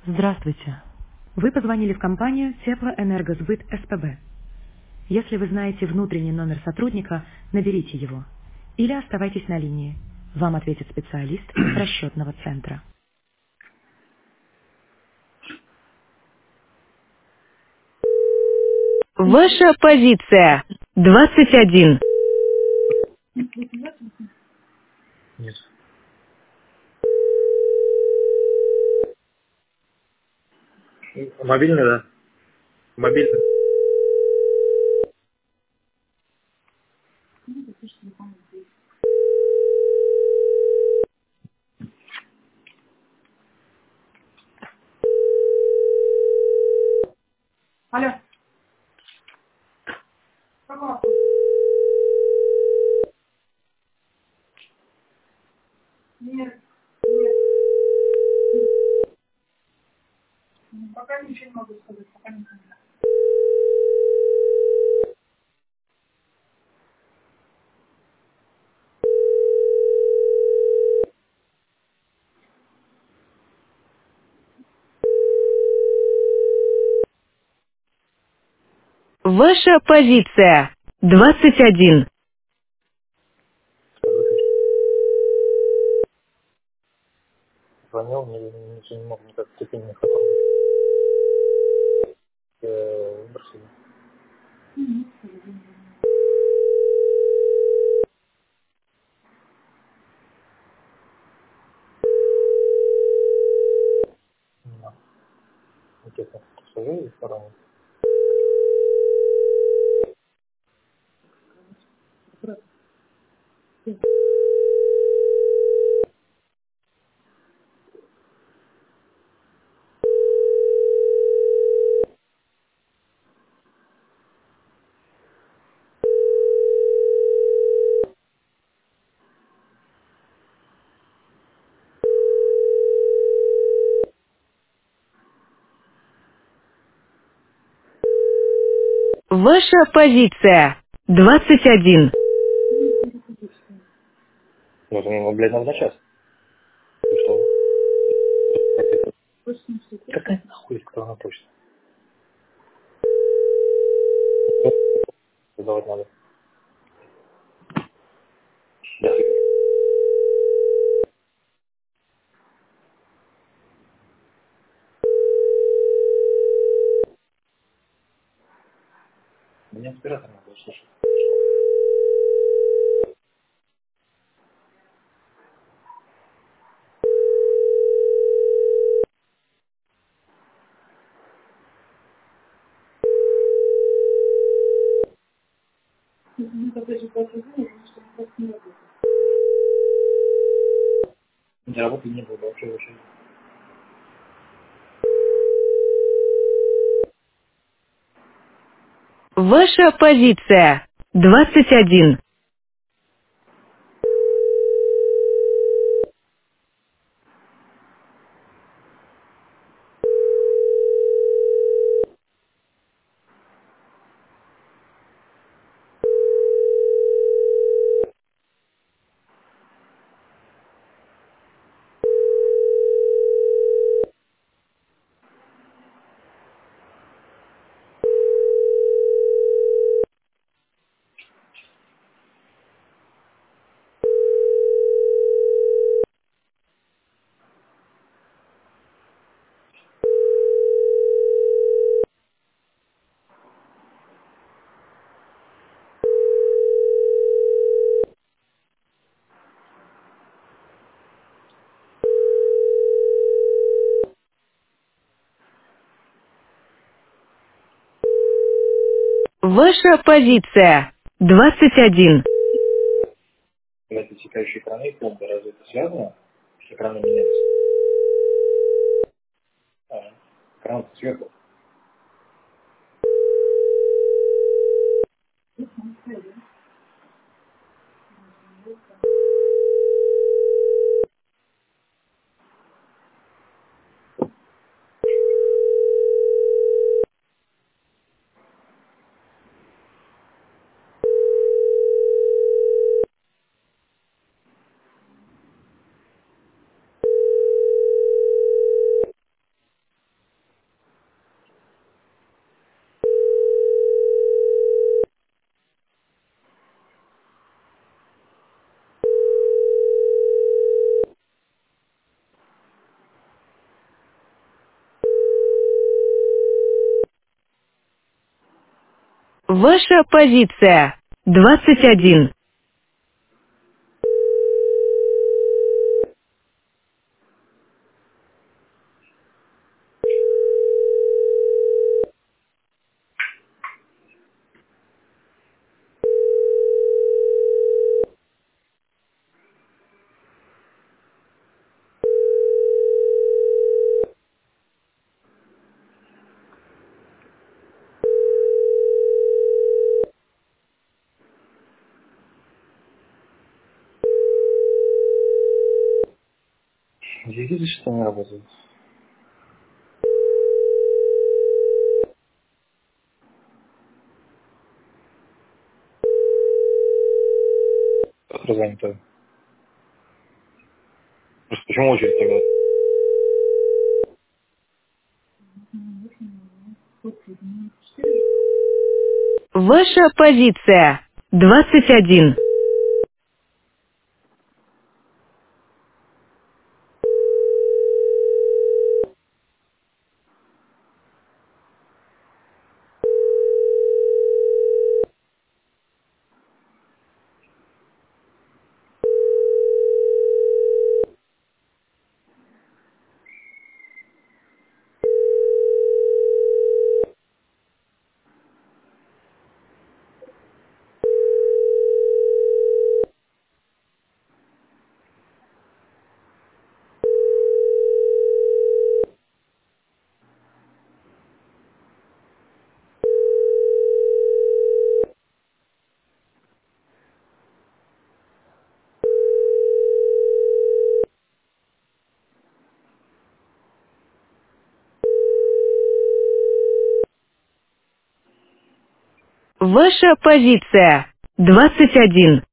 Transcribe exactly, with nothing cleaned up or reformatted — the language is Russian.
Здравствуйте. Вы позвонили в компанию Теплоэнергосбыт СПБ. Если вы знаете внутренний номер сотрудника, наберите его. Или оставайтесь на линии. Вам ответит специалист из расчетного центра. Ваша позиция. двадцать один. Нет. Мобильный, да? Мобильный. Алло. Какого? Нет. Нет. Пока ничего не могу сказать. Пока не знаю. Ваша позиция. двадцать один. Звонил, не, ничего не мог никак степенных оформить. Э, Выбросили. Да. Интересно, скажи и сторону. Ваша позиция. двадцать один. Ну, ну, блядь, надо на час. Ты что? Какая нахуй электронная почта? Создавать надо. Да. Мне оператор надо услышать. Для работы не было вообще очень. Ваша позиция. двадцать один. Ваша позиция. двадцать один. Когда пересекающие экраны и пломбы, разве это связано? Что экраны меняются? А, экран сверху. Ваша позиция. двадцать один. Я вижу, что не работает. Утро занято. Просто почему очередь тогда? Ваша позиция. двадцать один. Ваша позиция. двадцать один.